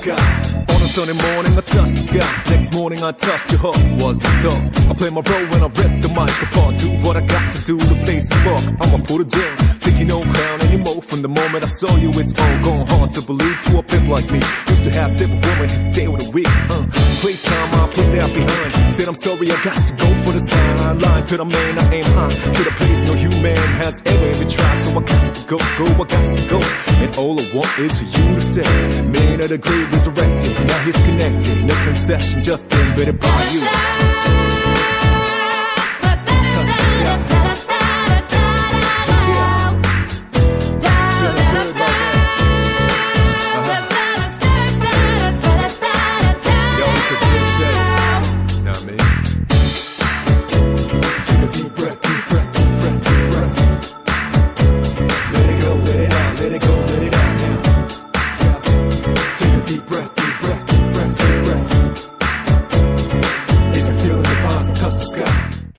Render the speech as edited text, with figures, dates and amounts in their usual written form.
sky. On a sunny morning, I touched the sky. Next morning, I touched your heart. Was the start. I play my role when I rip the mic apart. Do what I got to do to place a spark. I'ma put it down. Taking no crown anymore. From the moment I saw you, it's all gone hard to believe to a pimp like me. Used to have simple women, day with a week. Playtime, I put that behind. Said I'm sorry, I got to go for the sideline. To the man, I aim high. To the place no human has ever even tried. So I got to go, I got to go. And all I want is for you to stay. Man of the grave resurrected, now he's connected. No concession, just embedded by you.